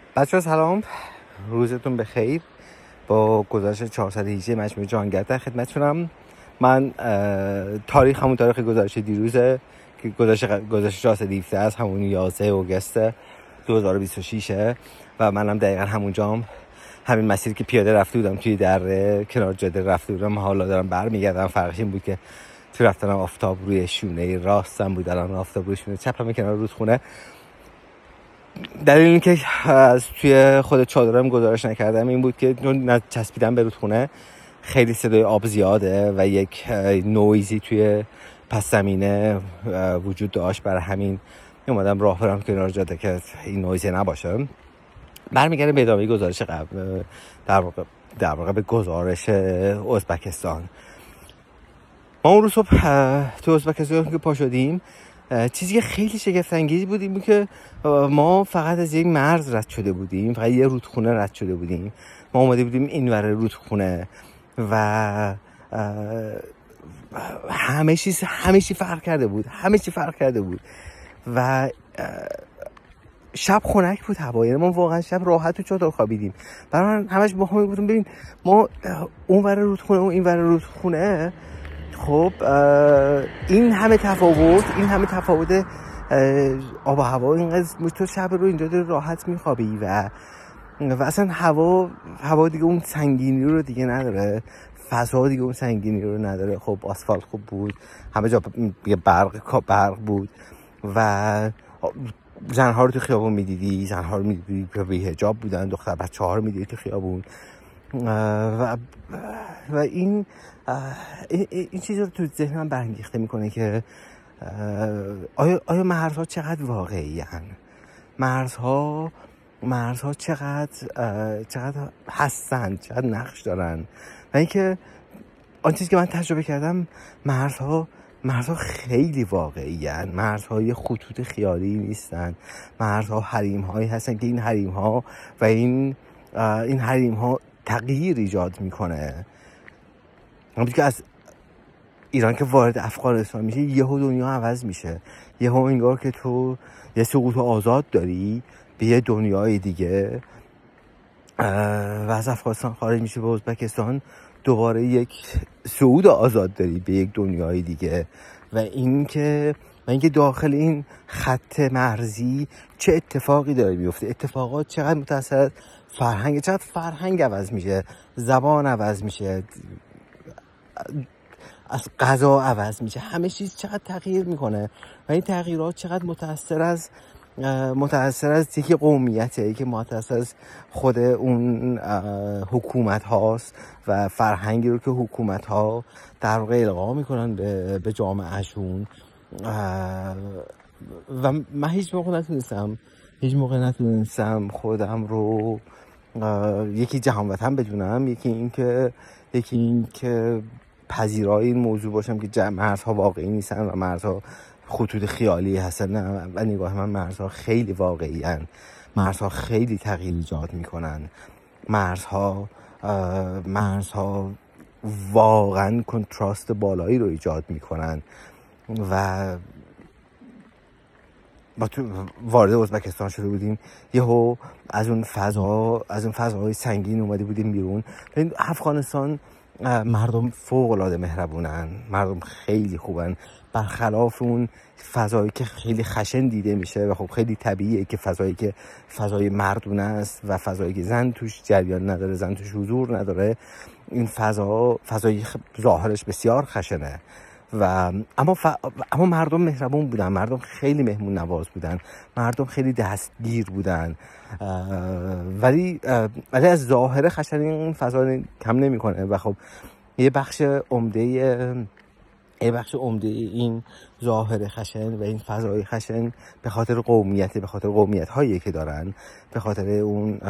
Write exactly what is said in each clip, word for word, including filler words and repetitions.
بچه‌ها سلام، روزتون بخیر. با گزارش چهارصد و هجده مجموعه جهانگرد در خدمتتونم. من تاریخ همون تاریخ گزارش دیروزه که گزارش گزارش چهارصد و هفده است، همون یازده آگوست دو هزار و بیست و شش و منم دقیقاً همونجام، همین مسیری که پیاده رفته بودم توی در کنار جاده رفته بودم، حالا دارم برمیگردم. فرقش این بود که تو رفتنم آفتاب روی شونه راستم بود، الان آفتاب روی شونه چپم کنار رودخونه. دلیل این که از توی خود چادرم گزارش نکردم این بود که چون چسبیدم به رودخونه خیلی صدای آب زیاده و یک نویزی توی پس زمینه وجود داشت، برای همین اومدم راه برم کنار جاده که این نویزی نباشه. برمیگردم به ادامه گزارش قبل، در واقع در واقع به گزارش ازبکستان. ما اون روز صبح تو ازبکستان که پا شدیم، چیزی که خیلی شگفت انگیز بود این بود که ما فقط از یک مرز رد شده بودیم، فقط یه رودخونه رد شده بودیم. ما اومده بودیم اینور رودخونه و همه چیز همه چی فرق کرده بود همه چی فرق کرده بود و شب خنک بود هوا، یعنی ما واقعا شب راحت تو چادر خوابیدیم. برای من همش با هم بودیم ببین ما اونور رودخونه و اینور رودخونه، خب این همه تفاوت این همه تفاوت آب و هوا، اینقدر تو شب رو اینجا راحت میخوابی و و اصلا هوا هوا دیگه اون سنگینی رو دیگه نداره، فضا دیگه اون سنگینی رو نداره. خب آسفالت خوب بود، همه جا برق برق بود و زنها رو تو خیابون میدیدی، زنها رو میدیدی که بی حجاب بودن، دختر بچه ها رو میدیدی تو خیابون و و این این, این چیز رو تو ذهنم برانگیخته میکنه که آیا آیا مرزها چقدر واقعی هن؟ مرزها مرزها چقدر چقدر هستن، چقدر نقش دارن؟ و اینکه آن چیزی که من تجربه کردم، مرزها مرزها خیلی واقعی هن. مرزها یه خطوط خیالی نیستن. مرزها حریم هایی هستن که این حریم ها و این این حریم ها تغییر ایجاد میکنه. همونطور که از ایران که وارد افغانستان میشه، یهو دنیا عوض میشه. یهو انگار که تو یه سقوط آزاد داری به یه دنیای دیگه و از افغانستان خارج میشه به ازبکستان، دوباره یک صعود آزاد داری به یک دنیای دیگه. و این که و اینکه داخل این خط مرزی چه اتفاقی داره میفته، اتفاقات چقدر متأثر از فرهنگ، چقدر فرهنگ عوض میشه، زبان عوض میشه، از غذا عوض میشه، همه چیز چقدر تغییر میکنه و این تغییرات چقدر متأثر از متأثر از یکی قومیته، یکی متأثر از خود اون حکومت هاست و فرهنگی رو که حکومت ها در واقع القا میکنن به, به جامعهشون. و من هیچ موقع نتونستم هیچ موقع نتونستم خودم رو یکی جهان وطن بدونم، یکی این که یکی این که پذیرای این موضوع باشم که مرزها واقعی نیستن و مرزها خطوط خیالی هستن. نه، و نگاه من مرزها خیلی واقعی هستن. مرزها خیلی تغییر ایجاد میکنن. مرزها مرزها واقعا کنتراست بالایی رو ایجاد میکنن و ما تو وارد ازبکستان شده بودیم، یهو از اون فضا از اون فضاهای سنگین اومده بودیم بیرون. این افغانستان مردم فوق العاده مهربونن، مردم خیلی خوبن، برخلاف اون فضایی که خیلی خشن دیده میشه و خب خیلی طبیعیه که فضایی که فضای مردونه است و فضایی که زن توش جریان نداره، زن توش حضور نداره، این فضا فضایی ظاهرش بسیار خشنه و اما ف... اما مردم مهربون بودن، مردم خیلی مهمون نواز بودن، مردم خیلی دستگیر بودن، ولی ولی از ظاهر خشن این فضا کم نمیکنه و خب یه بخش عمده یه بخش عمده این ظاهر خشن و این فضای خشن به خاطر قومیت به خاطر قومیت هایی که دارن، به خاطر اون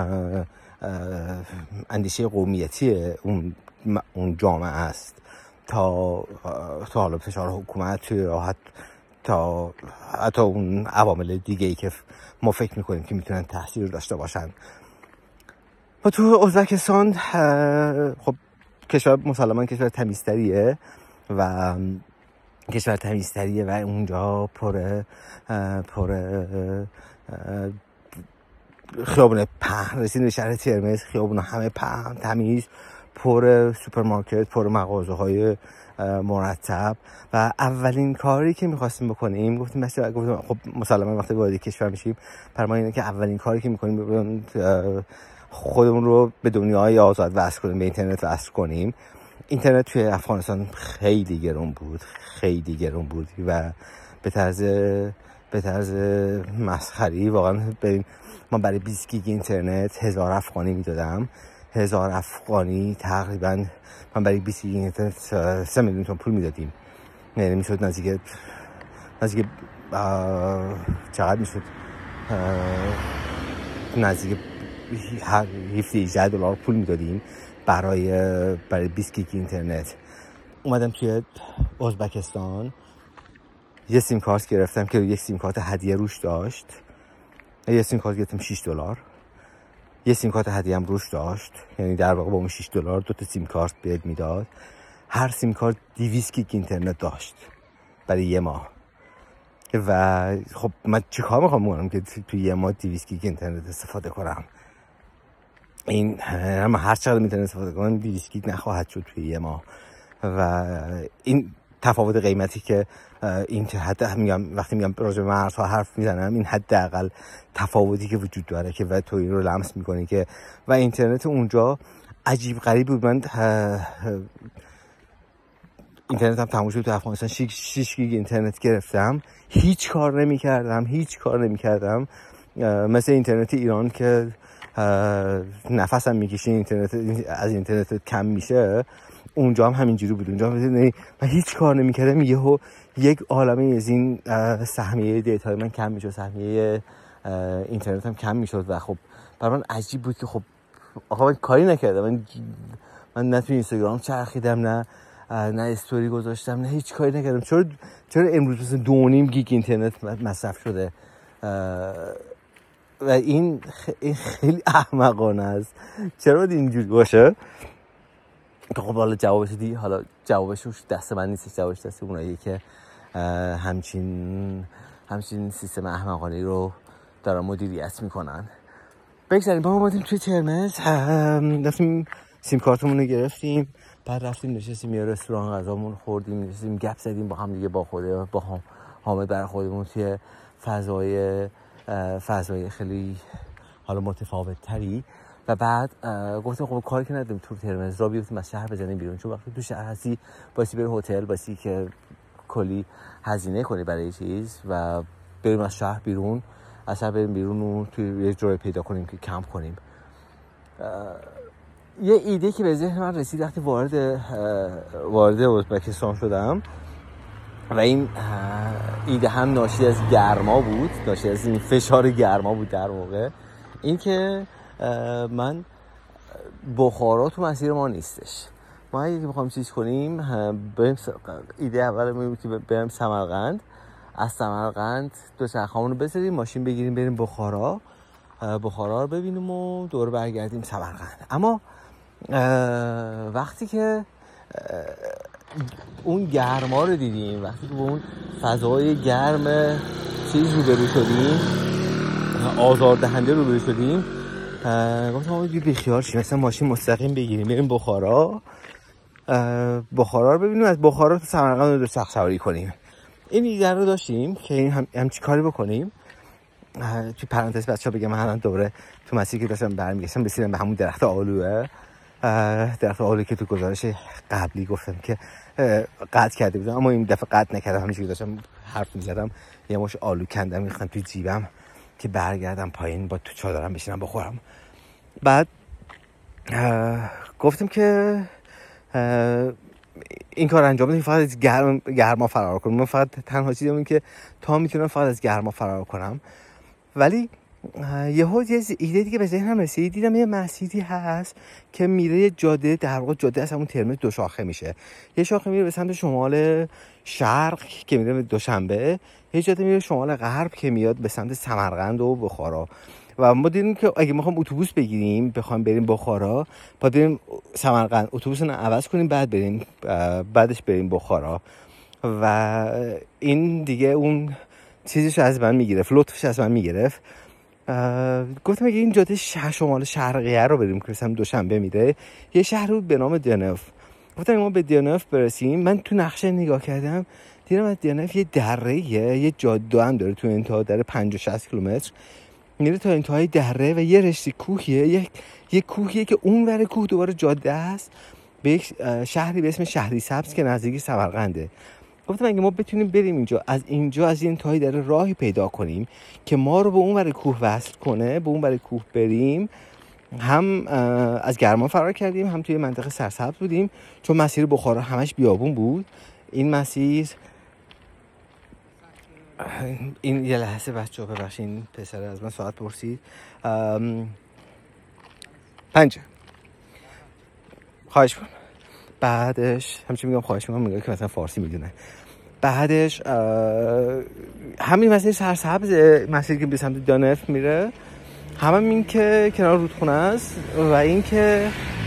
اندیشه قومیتی اون اون جامعه است تا تا حالا فشار حکومت توی راحت تا حتی اون عوامل دیگه ای که ما فکر میکنیم که میتونن تاثیر داشته باشن. و تو ازبکستان خب کشور مسلماً کشور تمیزتریه و کشور تمیزتریه و اونجا پر پر خیابون پهن، رسیدیم به شهر ترمز، خیابون همه پهن، تمیز، پر سوپرمارکت، پر مغازه های مرتب. و اولین کاری که میخواستیم بکنیم، گفتیم مثلا گفتیم خب مسلما وقتی وارد کشور میشیم پرما اینه که اولین کاری که میکنیم خودمون رو به دنیای آزاد وصل کنیم، به اینترنت وصل کنیم. اینترنت توی افغانستان خیلی گرون بود، خیلی گرون بود و به طرز به طرز مسخری. واقعا بریم ما برای بیست گیگ اینترنت هزار افغانی میدادم، هزار افغانی تقریبا من برای بیست گیگ اینترنت سه میلیون تومان پول میدادیم. یعنی میشد نزدیک نزدیک چقدر میشد نزدیک هفده هجده دلار پول میدادیم برای برای بیست گیگ اینترنت. اومدم توی ازبکستان یه سیم کارت گرفتم که یک سیم کارت هدیه روش داشت. یه سیم کارت گرفتم شش دلار. یه سیم کارت هدیه هم روش داشت، یعنی در واقع با اون شش دلار دو تا سیم کارت بهت میداد. هر سیم کارت دویست گیگ اینترنت داشت برای یه ماه. و خب من چیکار میخوام بکنم که توی یه ماه دویست گیگ اینترنت استفاده کنم؟ این هم هر چقدر اینترنت استفاده کنم دویست گیگ نخواهد شد توی یه ماه. و این تفاوت قیمتی که این حد میگم وقتی میگم راجع به مرزها حرف میزنم، این حداقل تفاوتی که وجود داره که و تو این رو لمس میکنی که و اینترنت اونجا عجیب غریب بود. من اینترنت هم تموم شد تو افغانستان، شش گیگ اینترنت گرفتم، هیچ کار نمیکردم هیچ کار نمیکردم مثل اینترنت ایران که نفسم میکشی اینترنت از اینترنت کم میشه. اونجا هم همینجوری بود. اونجا هم من هیچ کار نمیکردم، یهو یک عالمه از این سهمیه دیتای من کم میشد، سهمیه اینترنت هم کم میشد و خب برای من عجیب بود که خب آقا من کاری نکردم، من من نه تو اینستاگرام چرخیدم، نه نه استوری گذاشتم، نه هیچ کاری نکردم. چرا چرا امروز مثلا دو و نیم گیگ اینترنت مصرف شده؟ و این خیلی احمقانه است. چرا باید اینجوری باشه؟ خب حالا جوابش دی حالا جوابش دست من نیست، جوابش دست اونایی که همچین همچین سیستم احمقانه رو دارن مدیریت میکنن. بگذاریم با ما بودیم توی ترمز، رفتیم سیم کارتمون رو گرفتیم، بعد رفتیم نشستیم یه رستوران غذامون خوردیم، نشستیم گپ زدیم با هم دیگه، با خود با هم حامد برای خودمون توی فضای فضای خیلی حالا متفاوت تری. و بعد گفتم خب کاری که نداریم تو ترمز را بیفتیم از شهر بزنیم بیرون، چون وقتی تو شهر هستی باسی بری هتل، باسی که کلی هزینه کنی برای چیز و بریم از شهر بیرون، از شهر بریم بیرون و توی یه جای پیدا کنیم که کمپ کنیم. یه ایده که به ذهن من رسید وقتی وارد وارد ازبکستان شدم و این ایده هم ناشی از گرما بود، ناشی از این فشار گرما بود در واقع، این که من بخارا تو مسیر ما نیستش. ما اگه بخوایم چیز کنیم بریم، ایده اول ما بود که بریم سمرقند، از سمرقند دو چرخه‌مون رو بذاریم ماشین بگیریم بریم بخارا، بخارا رو ببینیم و دور برگردیم سمرقند. اما وقتی که اون گرما رو دیدیم، وقتی که اون فضای گرم چیز رو برو شدیم، آزاردهنده رو برو شدیم، گفتم ما بگیر بیخیال شیم، مثلا ماشین مستقیم بگیریم بریم بخارا، بخارا رو ببینیم، از بخارا تو سمرقند رو سخت سواری کنیم. این ایده رو داشتیم که این هم همچی کاری بکنیم. توی پرانتز بچه‌ها بگم من الان دوره تو مسیری که داشتم برمیگشتم رسیدم به همون درخت آلوه، درخت آلو که تو گزارش قبلی گفتم که قطع کرده بودم، اما این دفعه قطع نکردم، همینجوری داشتم حرف می‌زدم یه مش آلو کندم می‌خوام توی جیبم که برگردم پایین با تو چادرم بشینم بخورم. بعد گفتم که این کار انجام بدیم فقط از گرم گرما فرار کنم. من فقط تنها چیزی اون که تا میتونم فقط از گرما فرار کنم. ولی یهو یه ایده دیگه به ذهنم رسید، دیدم یه مسیری هست که میره یه جاده، در واقع جاده از همون ترمز دو شاخه میشه. یه شاخه میره به سمت شمال شرق که میره به دوشنبه، یه جاده میره شمال غرب که میاد به سمت سمرقند و بخارا. و ما دیدیم که اگه میخوام اتوبوس بگیریم بخوام بریم بخارا، باید بریم سمرقند اتوبوس رو عوض کنیم، بعد بریم بعدش بریم بخارا. و این دیگه اون چیزش از من میگرفت، لطفش از من میگرفت. گفتم اگه این جاده شهر شمال شرقیه رو بریم که مثلا دوشنبه میره، یه شهر بود به نام دنف. گفتم ما به دنف برسیم. من تو نقشه نگاه کردم دیدم از دنف یه دره‌ایه، یه جاده هم داره تو انتها، داره پنجاه شصت کیلومتر میره تا انتهای دره و یه رشته کوهیه، یه یه کوهیه که اون ور کوه دوباره جاده است به یک شهری به اسم شهری سبز که نزدیک سمرقنده. گفتم اگه ما بتونیم بریم اینجا، از اینجا از این انتهای دره راهی پیدا کنیم که ما رو به اون ور کوه وصل کنه، به اون ور کوه بریم، هم از گرما فرار کردیم، هم توی منطقه سرسبز بودیم، چون مسیر بخارا همش بیابون بود. این مسیر این یه لحظه بچه ها ببخشید، این پسر از من ساعت پرسید. پنجه خواهش کنم. بعدش همچنین میگم خواهش کنم، میگم که مثلا فارسی میدونه. بعدش همین مسیر سرسبز، مسیری که به سمت دانف میره، همین این که کنار رودخونه است و این که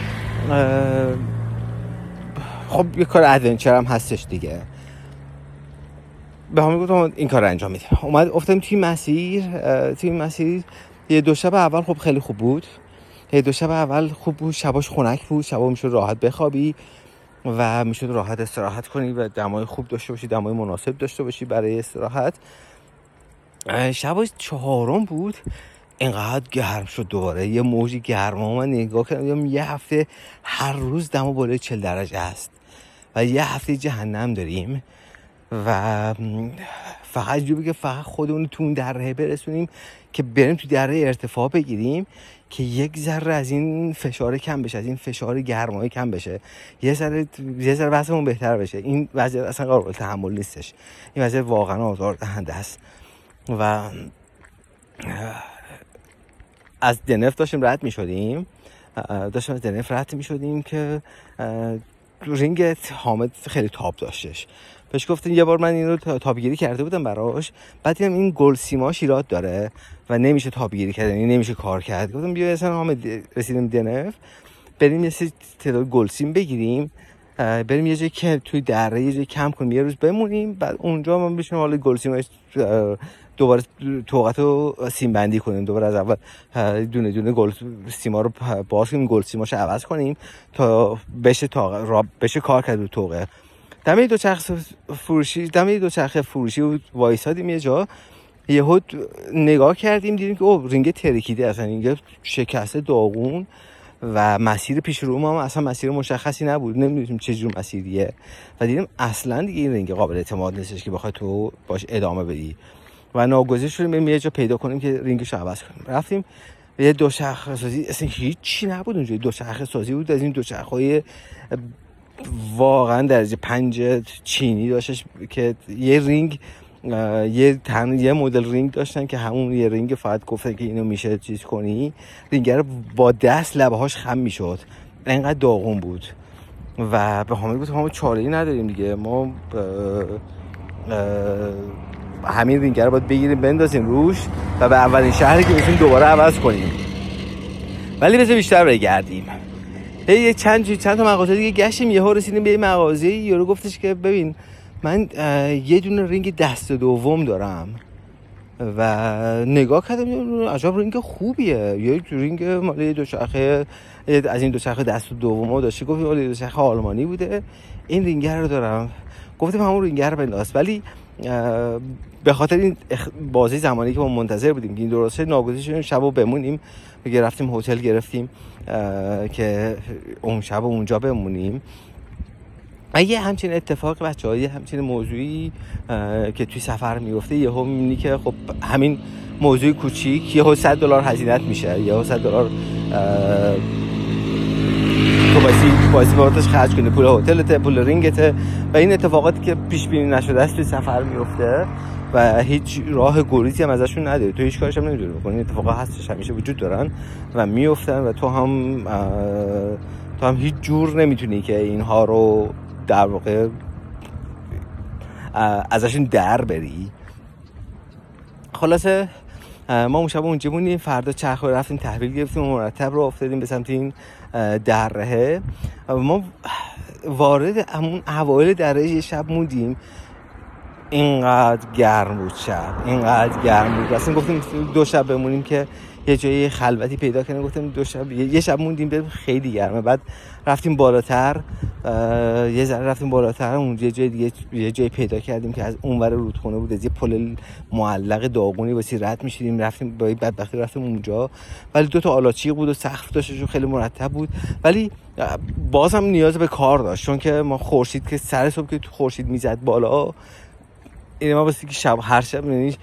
خب یه کار ادونچر هم هستش دیگه. به همین گفتم این کار رو انجام میدیم. اومد افتادیم توی مسیر. توی مسیر یه دو شب اول خب خیلی خوب بود. یه دو شب اول خوب بود، شباش خنک بود، شبا میشد راحت بخوابی و میشد راحت استراحت کنی و دمای خوب داشته باشی، دمای مناسب داشته باشی برای استراحت. شباش چهارم بود، اینقدر گرم شد دوباره، یه موجی گرما. من نگاه کردم یه هفته هر روز دما بالای چهل درجه است و یه هفته جهنم داریم و فقط جوری که فقط خودمون تو اون دره برسونیم که بریم تو دره ارتفاع بگیریم که یک ذره از این فشار کم بشه، از این فشار گرمای کم بشه، یه ذره یه ذره وضعمون بهتر بشه. این وضع اصلا قابل تحمل نیستش، این وضع واقعا آزاردهنده است. و از دنف داشتیم رد می شدیم داشتیم از دنف رد می شدیم که رینگ حامد خیلی تاب داشتش. بهش گفتیم یه بار من این رو تابگیری کرده بودم براش، بعد دیدم این گل سیماش ایراد داره و نمیشه تابگیری کرد، یعنی نمیشه کار کرد. گفتم بیا مثلا حامد رسیدیم دنف، بریم یه سری تعداد گل سیم بگیریم، بریم یه جایی که توی دره یه جایی کم کنیم، یه روز بمونیم، بعد اونجا ما بشیم حالا گل سیماش دوباره توقعت رو سیم بندی کنیم، دوباره از اول دونه دونه گل سیما رو باز کنیم، گل سیماشو عوض کنیم تا بشه تا را بشه کار کرد رو توقع. دمه دو چرخ فروشی دمه دو چرخ فروشی بود، وایسادیم یه جا، یهو نگاه کردیم دیدیم که او رینگ ترکیده، اصلا اینجا شکسته داغون و مسیر پیش رو ما هم اصلا مسیر مشخصی نبود، نمیدونیم چه جور مسیریه و دیدیم اصلا دیگه این رینگ قابل اعتماد نیستش که بخوای تو باش ادامه بدی و ناگزیر شدیم بریم یه جا پیدا کنیم که رینگشو عوض کنیم. رفتیم یه دوچرخه سازی، اصلا هیچی نبود اونجا، دوچرخه سازی بود از این دوچرخه‌های واقعا درجه پنج چینی داشتش که یه رینگ یه تن یه مدل رینگ داشتن که همون یه رینگ فقط گفتن که اینو میشه چیز کنی، رینگر با دست لبهاش خم میشد، اینقدر داغون بود و به همین بود ما چاره‌ای نداریم دیگه، ما همین رینگر رو باید بگیریم بندازیم روش و به اولین شهری که میتونیم دوباره عوض کنیم. ولی بذار بیشتر بگردیم. یه چند چند تا مغازه دیگه گشتیم، یهو رسیدیم به یه مغازه، یارو گفتش که ببین من یه دونه رینگ دست دوم دارم و نگاه کردم عجب رینگ خوبیه، یه رینگ مال دوچرخه از این دوچرخه دست دومو داشته، گفتم مال دوچرخه آلمانی بوده، این رینگر رو دارم. گفتم همون رینگر رو بنداز. ولی به خاطر این بازی زمانی که ما منتظر بودیم که این درسته، ناگزیر شدیم شبو بمونیم، رفتیم هتل گرفتیم که اون شب اونجا بمونیم. اگه همچین اتفاق بچه‌ها، یه همچین موضوعی که توی سفر میفته، یهو میبینی که خب همین موضوع کوچیک یهو صد دلار هزینه‌ات میشه، یهو صد دلار تو باسی باسی بابتش خرج کنی، پول هتلت، پول رینگت و این اتفاقاتی که پیش بینی نشده است توی سفر میفته و هیچ راه گریزی هم ازشون نداری، تو هیچ کارش هم نمی‌تونی بکنی. اتفاقا هستش، همیشه وجود دارن و میافتن و تو هم تو هم هیچ جور نمیتونی که اینها رو در واقع ازشون در بری. خلاصه ما اون شب اونجا بودیم، فردا چرخ رفتیم تحویل گرفتیم و مرتب رو افتادیم به سمت این دره. ما وارد همون اوایل دره یه شب موندیم، اینقدر گرم بود شب، اینقدر گرم بود. اصلا گفتیم دو شب بمونیم که یه جایی خلوتی پیدا کنیم. گفتیم دو شب یه شب موندیم، بریم خیلی گرمه. بعد رفتیم بالاتر، یه ذره رفتیم بالاتر، اون یه جای دیگه یه جایی پیدا کردیم که از اونور رودخونه بود، از یه پل معلق داغونی واسه رد می‌شدیم. رفتیم با بدبختی رفتیم اونجا، ولی دو تا آلاچیق بود و سقف داشت، خیلی مرتب بود، ولی بازم نیاز به کار داشت، چون که ما خورشید که سر صبح که تو خورشید میزد بالا، این ما واسه که شب هر شب یعنی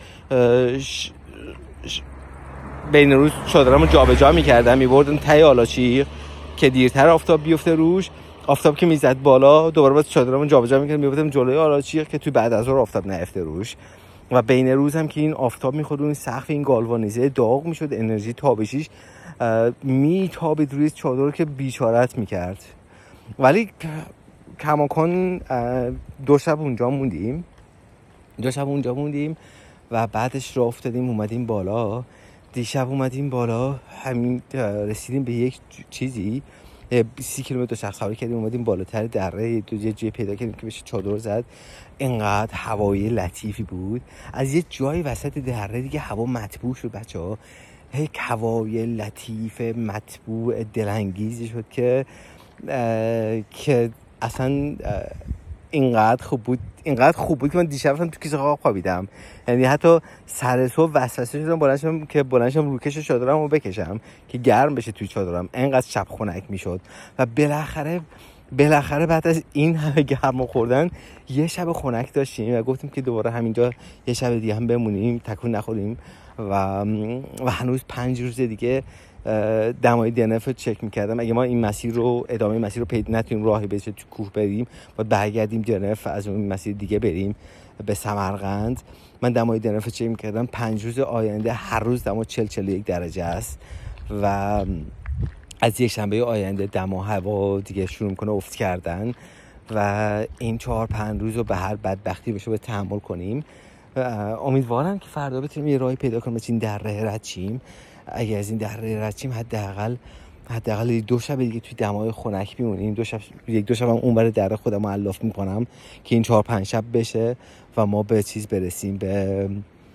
بین روز چادرمو جابجا می‌کردم، می‌بردم ته آلاچیق که دیرتر آفتاب بیفته روش. آفتاب که میزد بالا دوباره باز چادرمو جابجا می‌کردم، می‌بردم جلوی آلاچیق که تو بعد از ظهر آفتاب نیفته روش. و بین روز هم که این آفتاب می‌خورد اون سقف این گالوانیزه داغ می‌شد، انرژی تابشیش میتابید روی چادر که بیچارت می‌کرد. ولی کماکان دو شب اونجا موندیم دو شب اونجا موندیم و بعدش راه افتادیم اومدیم بالا. دیشب اومدیم بالا، همین رسیدیم به یک چیزی سی کیلومتر شخص سواری کردیم، اومدیم بالاتر دره، دو یه جای پیدا کردیم که بشه چادر زد. اینقدر هوای لطیفی بود، از یه جای وسط دره دیگه هوا مطبوع شد بچه‌ها. یک هوای لطیف مطبوع دلانگیزی شد که که اصلا اینقدر خوب بود اینقدر خوب بود که من دیشب رفتم تو کیسه خواب خوابیدم. یعنی حتی سر صبح وسوسه شدم بلند شدم که بلند شدم روکش چادرمو بکشم که گرم بشه توی چادرم، اینقدر شب خنک میشد. و بالاخره بالاخره بعد از این همه گرما خوردن یه شب خنک داشتیم و گفتیم که دوباره همینجا یه شب دیگه هم بمونیم، تکون نخوریم. و و هنوز پنج روز دیگه دمای دی ان اف رو چک میکردم. اگه ما این مسیر رو ادامه مسیر رو پیدا نتونیم راهی بشه تو کوه بریم و برگردیم دی ان اف از اون مسیر دیگه بریم به سمرقند. من دمای دی ان اف رو چک میکردم، پنج روز آینده هر روز دما چهل چهل و یک درجه است و از یک شنبه آینده دما هوا دیگه شروع میکنه افت کردن و این چهار پنج روز رو به هر بدبختی بشه به تحمل کنیم. امیدوارم که فردا بتونیم یه راهی پیدا کنیم بچین دره رد شیم. اگه از این دره رد شیم حداقل حداقل دو شب دیگه توی دمای خنک میمونیم. دو شب یک دو شب هم اون بر دره خودم الاف میکنم که این چهار پنج شب بشه و ما به چیز برسیم، به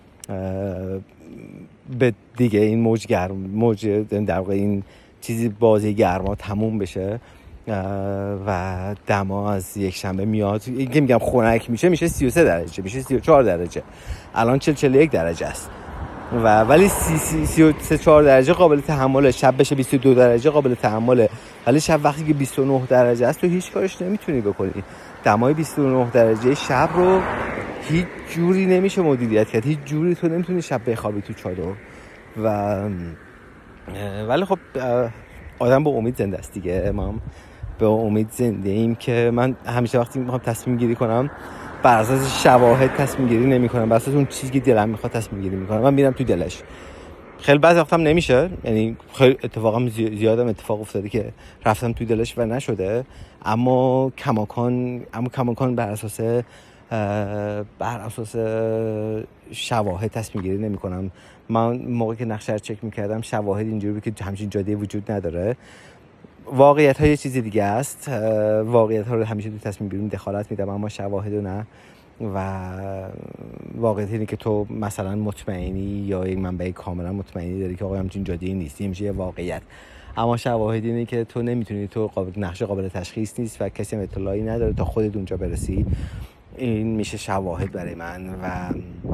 به دیگه این موج گرم موج در واقع این چیزی بازی گرما تموم بشه و دما از یک شنبه میاد که میگم خنک میشه میشه سی و سه درجه، میشه سی و چهار درجه. الان چهل چهل و یک درجه است و ولی سی و سه چهار درجه قابل تحمله. شب بشه بیست و دو درجه قابل تحمله، ولی شب وقتی که بیست و نه درجه است تو هیچ کارش نمیتونی بکنی. دمای بیست و نه درجه شب رو هیچ جوری نمیشه مدیریت کرد، هیچ جوری تو نمیتونی شب بخوابی تو چادر. و ولی خب آدم با امید زنده است دیگه. ما هم به امید زنده ایم که من همیشه وقتی میخوام تصمیم گیری کنم بر اساس شواهد تصمیم گیری نمی کنم، بر اساس اون چیزی که دلم میخواد تصمیم گیری میکنم. من میرم تو دلش. خیلی بعضی وقتا نمیشه، یعنی خیلی اتفاقا زیادم اتفاق افتاده که رفتم تو دلش و نشده، اما کماکان اما کماکان بر اساس بر اساس شواهد تصمیم گیری نمی کنم. من موقعی که نقشه رو چک میکردم شواهد اینجوری بود که همچین جاده وجود نداره. واقعیت ها یه چیز دیگه است، واقعیت ها رو همیشه تو تصمیم گیری دخالت میدم اما شواهد رو نه. و واقعیت اینه که تو مثلا مطمئنی یا یک منبع کاملا مطمئنی داری که آقا همچین جاده ای نیست، میشه واقعیت. اما شواهد اینه که تو نمیتونی، تو قابل نقشه قابل تشخیص نیست و کسی هم اطلاعی نداره تا خودت اونجا برسی. این میشه شواهد برای من و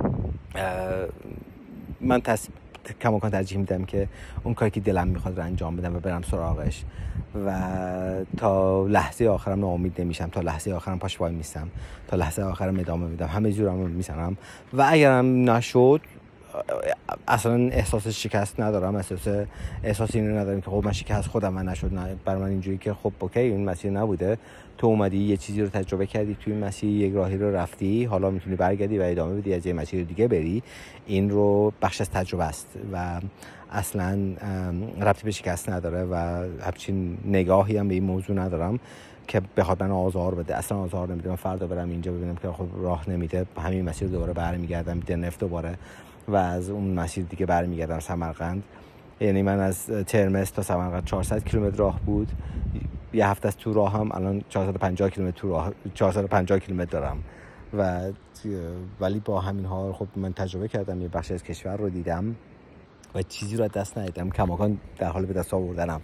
من تص... کماکان ترجیح میدم که اون کاری که دلم میخواد رو انجام بدم و برم سراغش و تا لحظه آخرم ناامید نمیشم، تا لحظه آخرم پاش وای میستم، تا لحظه آخرم ادامه میدم، همه جورم میزنم و اگرم نشد اصلا احساس شکست ندارم، احساس احساس اینو ندارم که خب من شکست خودم من نشد. نه، برای من اینجوری که خب اوکی این مسیر نبوده، تو اومدی یه چیزی رو تجربه کردی، توی این مسیر یک راهی رو رفتی، حالا میتونی برگردی و ادامه بدی، از یه مسیر دیگه بری. این رو بخش از تجربه است و اصلا ربطی به شکست نداره و همچین نگاهی هم به این موضوع ندارم که بخواد من آزار بده. اصلا آزار نمیده. من فردا برم اینجا ببینم که خب راه نمیده، همین مسیر دوباره برمیگردم دی ان اف دوباره و از اون مسیر دیگه برمیگردم سمرقند. یعنی من از ترمز تا سمرقند چهارصد کیلومتر راه بود، یه هفته از تو راه هم الان چهارصد و پنجاه کیلومتر تو راه چهارصد و پنجاه کیلومتر دارم و ولی با همین حال خب من تجربه کردم، یه بخش از کشور رو دیدم و چیزی رو دست ندیدم، کماکان در حال به دست آوردنم.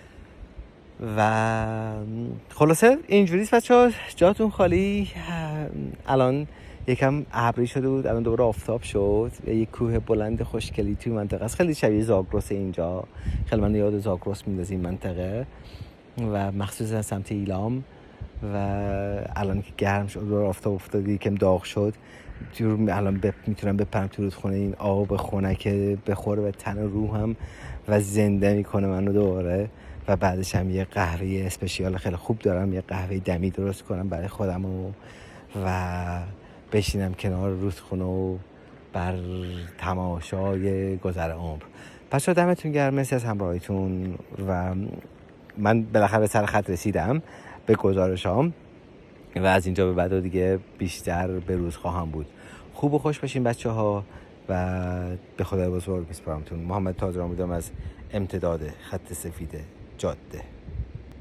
و خلاصه اینجوریست بچه‌ها، جاتون خالی. الان یکم ابری شده بود، الان دوباره آفتاب شد. یک کوه بلند خوشگلی توی منطقه است، خیلی شبیه زاگرس اینجا، خیلی من یاد زاگرس میندازه این منطقه و مخصوصا سمت ایلام. و الان که گرم شد، دوباره آفتاب افتاد، یکم داغ شد، الان بپ... میتونم بپرم تو رودخونه، این آب خنک بخوره به تن و روحم و زنده میکنه منو دوباره. و بعدش هم یه قهوه اسپشیال خیلی خوب دارم، یه قهوه دمی درست کنم برای خودم و و بشینم کنار رودخونه و بر تماشای گذر عمر. بچه‌ها دمتون گرم، مرسی از همراهیتون و من بالاخره به سر خط رسیدم به گزارشام و از اینجا به بعد دیگه بیشتر به روز خواهم بود. خوب و خوش باشین بچه‌ها و به خدای بزرگ میسپارمتون. محمد تاجران بودم از امتداد خط سفید جاده.